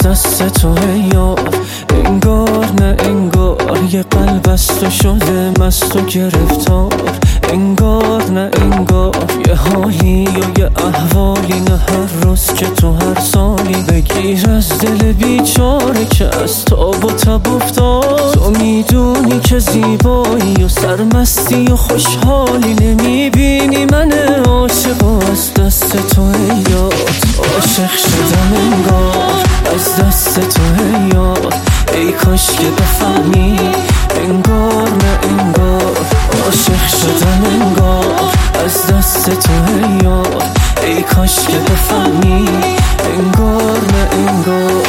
دست تو یار، انگار نه انگار یه قلب از تو شده مست و گرفتار، انگار نه انگار یه حالی و یه احوالی، نه هر روز که تو هر سالی بگیر از دل بیچاره که از تاب و تب افتاد. تو میدونی که زیبایی و سرمستی و خوشحالی، نمیبینی من عاشق و از دست تو یار عاشق شدم انگار، از دست تو یار ای کاش که بفهمی، انگار نه انگار عاشق شدم انگار، از دست تو یار ای کاش که بفهمی، انگار نه انگار.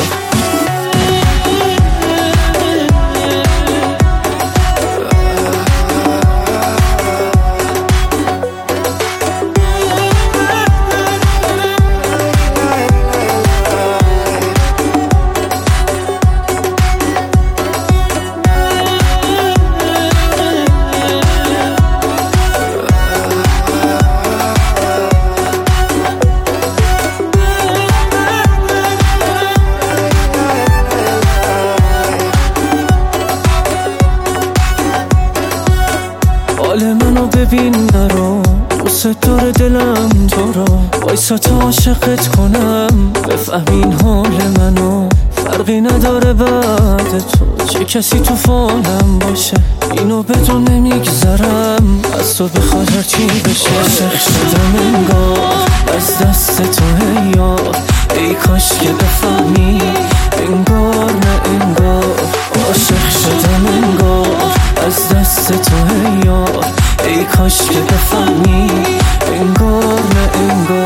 حال منو ببین نرو، دوست داره دلم تو رو، وایسا تا عاشقت کنم بفهمین حال منو. فرقی نداره بعد تو چه کسی تو فالم باشه، اینو بدون نمیگذرم از تو بخواد هرچی بشه. عاشق شدم انگار، از دست تو یار ای کاش که بفهمی، انگار نه انگار عاشق شدم انگار، از دست تو یار ای کاش که بفهمی، انگار نه انگار.